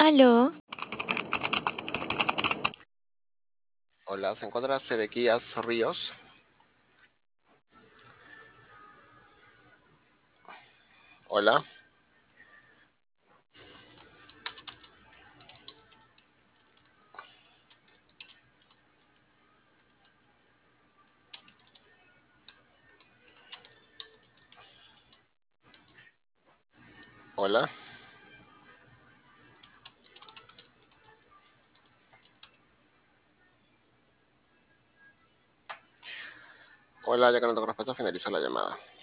Aló, Hola, ¿se encuentra Sedequías Ríos? Hola, hola, hola, ya que no tengo respuesta, finalizo la llamada.